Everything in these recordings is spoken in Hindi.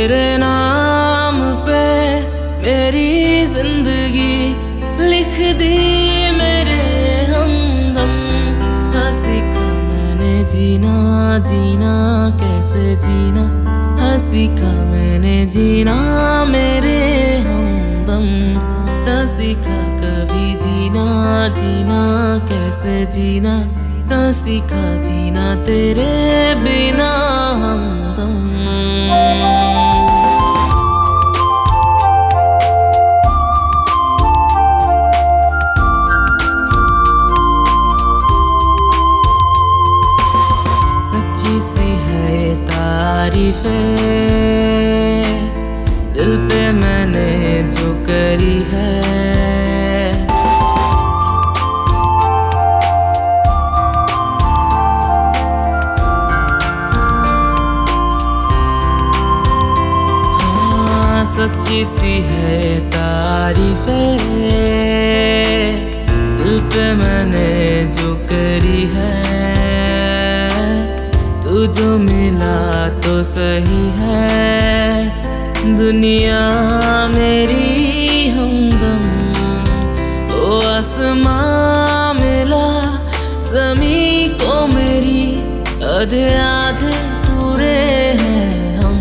तेरे नाम पे मेरी जिंदगी लिख दी मेरे हमदम। हाँ सीखा मैंने जीना, जीना कैसे जीना। हाँ सीखा मैंने जीना मेरे हमदम। ना सीखा कभी जीना, जीना कैसे जीना। ना सीखा जीना तेरे बिना हमदम। सच्ची सी है तारीफें दिल पे मैंने जो करी है। सच्ची सी है तारीफें दिल पे मैंने जो करी है। तू जो मिला तो सही है दुनिया मेरी हमदम। ओ आसमां मिला ज़मीं को मेरी, आधे आधे पूरे हैं हम।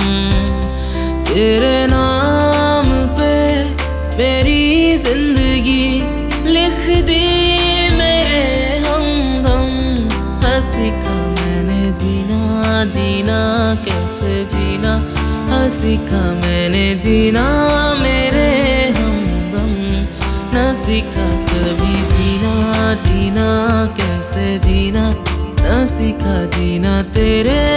तेरे नाम पे मेरी जिंदगी लिख दी मेरे हमदम। हाँ सीखा मैंने जीना, जीना कैसे जीना। हाँ सीखा मैंने जीना मेरे हमदम। ना सीखा कभी जीना, जीना कैसे जीना। ना सीखा जीना तेरे